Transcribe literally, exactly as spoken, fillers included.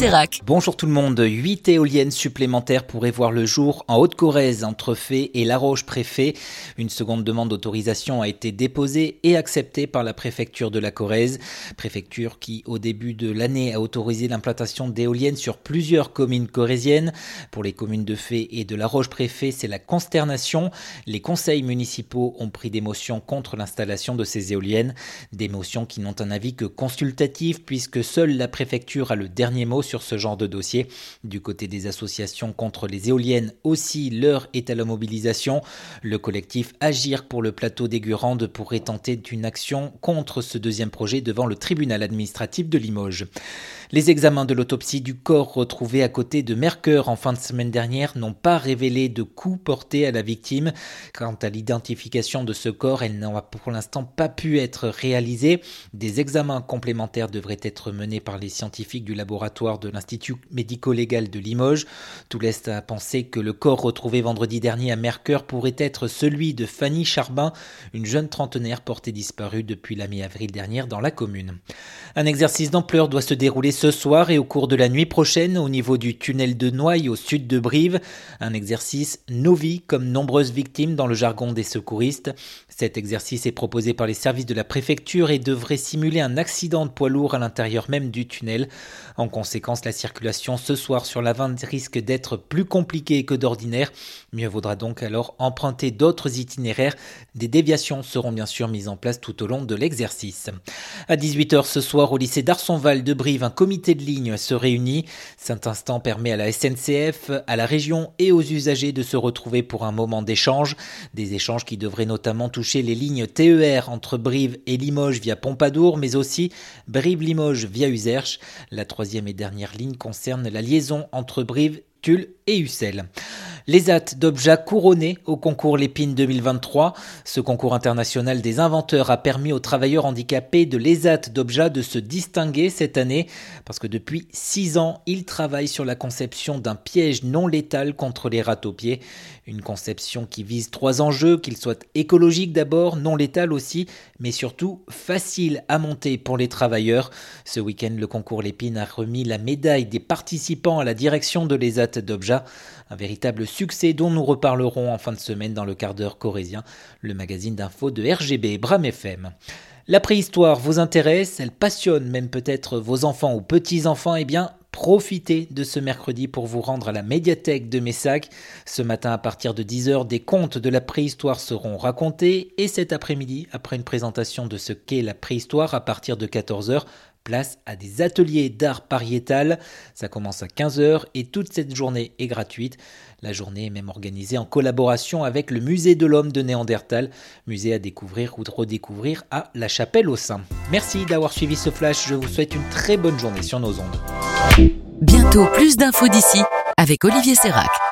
Sérac. Bonjour tout le monde, huit éoliennes supplémentaires pourraient voir le jour en Haute-Corrèze, entre Fay et La Roche-Préfet. Une seconde demande d'autorisation a été déposée et acceptée par la préfecture de la Corrèze. Préfecture qui, au début de l'année, a autorisé l'implantation d'éoliennes sur plusieurs communes corréziennes. Pour les communes de Fay et de La Roche-Préfet, c'est la consternation. Les conseils municipaux ont pris des motions contre l'installation de ces éoliennes. Des motions qui n'ont un avis que consultatif, puisque seule la préfecture a le dernier mot sur ce genre de dossier. Du côté des associations contre les éoliennes aussi, l'heure est à la mobilisation. Le collectif Agir pour le plateau des Gurandes pourrait tenter une action contre ce deuxième projet devant le tribunal administratif de Limoges. Les examens de l'autopsie du corps retrouvé à côté de Mercœur en fin de semaine dernière n'ont pas révélé de coups portés à la victime. Quant à l'identification de ce corps, elle n'a pour l'instant pas pu être réalisée. Des examens complémentaires devraient être menés par les scientifiques du laboratoire de l'Institut médico-légal de Limoges. Tout laisse à penser que le corps retrouvé vendredi dernier à Mercœur pourrait être celui de Fanny Charbin, une jeune trentenaire portée disparue depuis la mi-avril dernière dans la commune. Un exercice d'ampleur doit se dérouler ce soir et au cours de la nuit prochaine au niveau du tunnel de Noailles au sud de Brive. Un exercice Novi comme nombreuses victimes dans le jargon des secouristes. Cet exercice est proposé par les services de la préfecture et devrait simuler un accident de poids lourd à l'intérieur même du tunnel. En conséquence, la circulation ce soir sur la vingt risque d'être plus compliquée que d'ordinaire. Mieux vaudra donc alors emprunter d'autres itinéraires. Des déviations seront bien sûr mises en place tout au long de l'exercice. À dix-huit heures ce soir, au lycée d'Arsonval de Brive, un comité de ligne se réunit. Cet instant permet à la S N C F, à la région et aux usagers de se retrouver pour un moment d'échange. Des échanges qui devraient notamment toucher les lignes T E R entre Brive et Limoges via Pompadour, mais aussi Brive-Limoges via Uzerche. La troisième et dernière ligne concerne la liaison entre Brive, Tulle et Ussel. Les A T d'Obja couronnés au concours Lépine deux mille vingt-trois. Ce concours international des inventeurs a permis aux travailleurs handicapés de l'E S A T d'Obja de se distinguer cette année parce que depuis six ans, ils travaillent sur la conception d'un piège non létal contre les rats-aux-pieds. Une conception qui vise trois enjeux, qu'il soit écologique d'abord, non létal aussi, mais surtout facile à monter pour les travailleurs. Ce week-end, le concours Lépine a remis la médaille des participants à la direction de l'E S A T d'Obja. Un véritable succès dont nous reparlerons en fin de semaine dans le quart d'heure corrézien, le magazine d'info de R G B Bram F M. La préhistoire vous intéresse, elle passionne même peut-être vos enfants ou petits-enfants, eh bien profitez de ce mercredi pour vous rendre à la médiathèque de Messac. Ce matin à partir de dix heures, des contes de la préhistoire seront racontés et cet après-midi, après une présentation de ce qu'est la préhistoire à partir de quatorze heures, place à des ateliers d'art pariétal. Ça commence à quinze heures et toute cette journée est gratuite. La journée est même organisée en collaboration avec le musée de l'homme de Néandertal, musée à découvrir ou redécouvrir à La Chapelle-aux-Saints. Merci d'avoir suivi ce flash, je vous souhaite une très bonne journée sur nos ondes. Bientôt plus d'infos d'ici avec Olivier Sérac.